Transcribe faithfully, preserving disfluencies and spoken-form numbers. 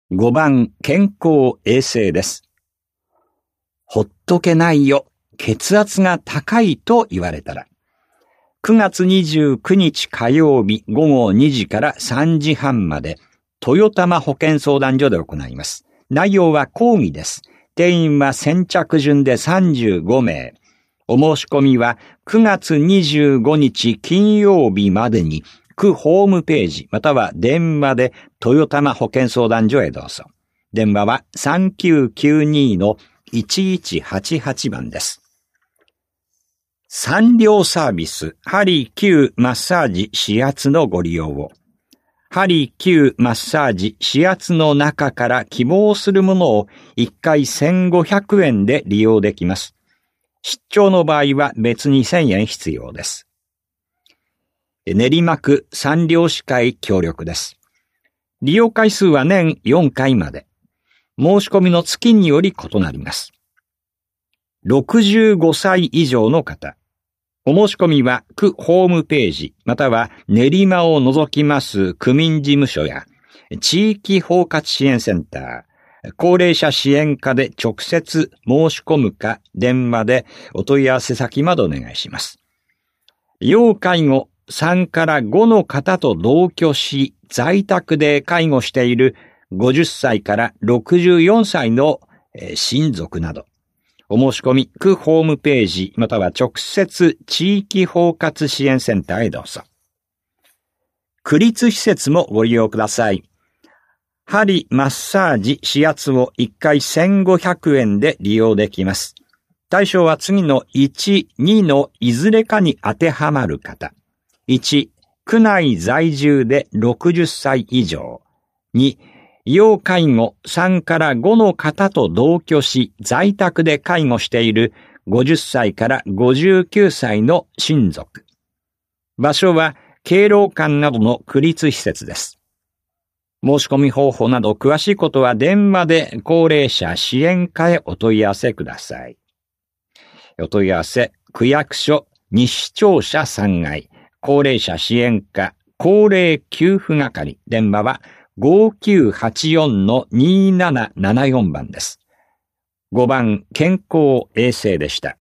ごばん、健康衛生です。ほっとけないよ、血圧が高いと言われたら、くがつにじゅうくにち火曜日ごごにじからさんじはんまで、豊玉保健相談所で行います。内容は講義です。定員は先着順でさんじゅうごめい。お申し込みはくがつにじゅうごにち金曜日までに、区ホームページまたは電話で豊玉保健相談所へどうぞ。電話は さんきゅうきゅうに のいちいちはちはち 番です。サンリオサービス、ハリキューマッサージ指圧のご利用を。ハリキューマッサージ指圧の中から希望するものをいっかいせんごひゃくえんで利用できます。出張の場合は別にせんえん必要です。練馬区サンリオ歯科医協力です。利用回数は年よんかいまで。申し込みの月により異なります。ろくじゅうごさい以上の方。お申し込みは区ホームページまたは練馬を除きます区民事務所や地域包括支援センター、高齢者支援課で直接申し込むか電話でお問い合わせ先までお願いします。要介護さんからごの方と同居し、在宅で介護しているごじゅっさいからろくじゅうよんさいの親族など、お申し込み、区ホームページまたは直接地域包括支援センターへどうぞ。区立施設もご利用ください。針マッサージ指圧をいっかいせんごひゃくえんで利用できます。対象は次のいち、にのいずれかに当てはまる方。いち、区内在住でろくじゅっさい以上。に、要介護さんからごの方と同居し、在宅で介護しているごじゅっさいからごじゅうきゅうさいの親族。場所は敬老館などの区立施設です。申し込み方法など詳しいことは電話で高齢者支援課へお問い合わせください。お問い合わせ、区役所西庁舎さんがい。高齢者支援課、高齢給付係、電話は ごきゅうはちよん のにーななななよん 番です。ごばん、健康衛生でした。